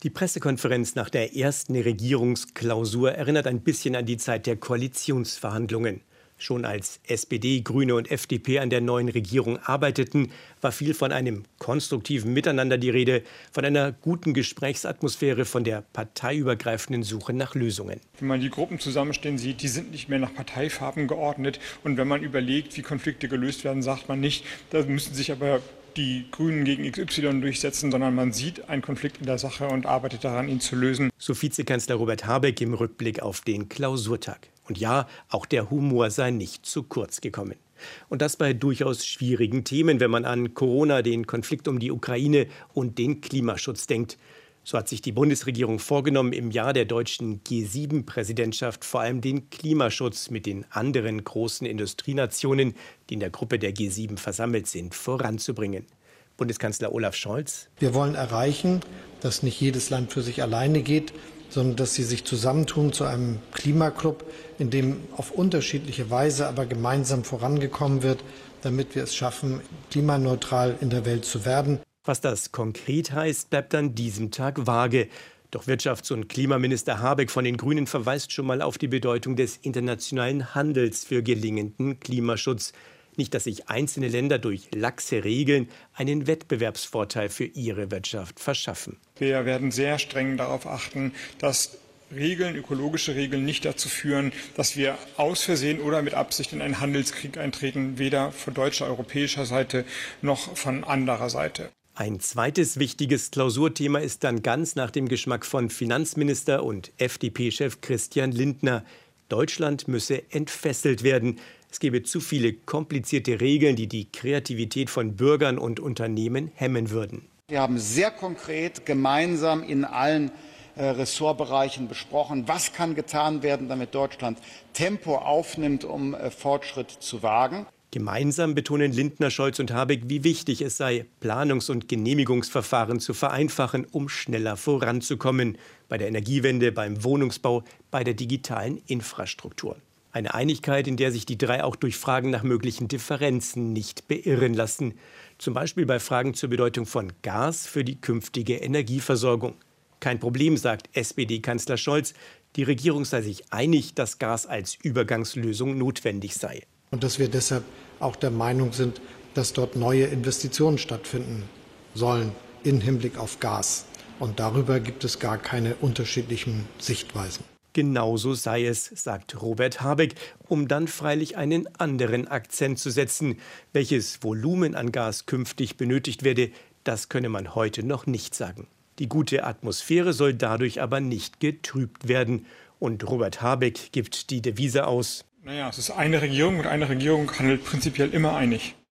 Die Pressekonferenz nach der ersten Regierungsklausur erinnert ein bisschen an die Zeit der Koalitionsverhandlungen. Schon als SPD, Grüne und FDP an der neuen Regierung arbeiteten, war viel von einem konstruktiven Miteinander die Rede, von einer guten Gesprächsatmosphäre, von der parteiübergreifenden Suche nach Lösungen. Wenn man die Gruppen zusammenstehen sieht, die sind nicht mehr nach Parteifarben geordnet. Und wenn man überlegt, wie Konflikte gelöst werden, sagt man nicht, da müssen sich aber die Grünen gegen XY durchsetzen, sondern man sieht einen Konflikt in der Sache und arbeitet daran, ihn zu lösen. So Vizekanzler Robert Habeck im Rückblick auf den Klausurtag. Und ja, auch der Humor sei nicht zu kurz gekommen. Und das bei durchaus schwierigen Themen, wenn man an Corona, den Konflikt um die Ukraine und den Klimaschutz denkt. So hat sich die Bundesregierung vorgenommen, im Jahr der deutschen G7-Präsidentschaft vor allem den Klimaschutz mit den anderen großen Industrienationen, die in der Gruppe der G7 versammelt sind, voranzubringen. Bundeskanzler Olaf Scholz: Wir wollen erreichen, dass nicht jedes Land für sich alleine geht, sondern dass sie sich zusammentun zu einem Klimaclub, in dem auf unterschiedliche Weise aber gemeinsam vorangekommen wird, damit wir es schaffen, klimaneutral in der Welt zu werden. Was das konkret heißt, bleibt an diesem Tag vage. Doch Wirtschafts- und Klimaminister Habeck von den Grünen verweist schon mal auf die Bedeutung des internationalen Handels für gelingenden Klimaschutz. Nicht, dass sich einzelne Länder durch laxe Regeln einen Wettbewerbsvorteil für ihre Wirtschaft verschaffen. Wir werden sehr streng darauf achten, dass ökologische Regeln nicht dazu führen, dass wir aus Versehen oder mit Absicht in einen Handelskrieg eintreten, weder von deutscher, europäischer Seite noch von anderer Seite. Ein zweites wichtiges Klausurthema ist dann ganz nach dem Geschmack von Finanzminister und FDP-Chef Christian Lindner. Deutschland müsse entfesselt werden. Es gebe zu viele komplizierte Regeln, die die Kreativität von Bürgern und Unternehmen hemmen würden. Wir haben sehr konkret gemeinsam in allen Ressortbereichen besprochen, was kann getan werden, damit Deutschland Tempo aufnimmt, um Fortschritt zu wagen. Gemeinsam betonen Lindner, Scholz und Habeck, wie wichtig es sei, Planungs- und Genehmigungsverfahren zu vereinfachen, um schneller voranzukommen. Bei der Energiewende, beim Wohnungsbau, bei der digitalen Infrastruktur. Eine Einigkeit, in der sich die drei auch durch Fragen nach möglichen Differenzen nicht beirren lassen. Zum Beispiel bei Fragen zur Bedeutung von Gas für die künftige Energieversorgung. Kein Problem, sagt SPD-Kanzler Scholz. Die Regierung sei sich einig, dass Gas als Übergangslösung notwendig sei. Und dass wir deshalb auch der Meinung sind, dass dort neue Investitionen stattfinden sollen im Hinblick auf Gas. Und darüber gibt es gar keine unterschiedlichen Sichtweisen. Genauso sei es, sagt Robert Habeck, um dann freilich einen anderen Akzent zu setzen. Welches Volumen an Gas künftig benötigt werde, das könne man heute noch nicht sagen. Die gute Atmosphäre soll dadurch aber nicht getrübt werden. Und Robert Habeck gibt die Devise aus: Es ist eine Regierung und eine Regierung handelt prinzipiell immer einig.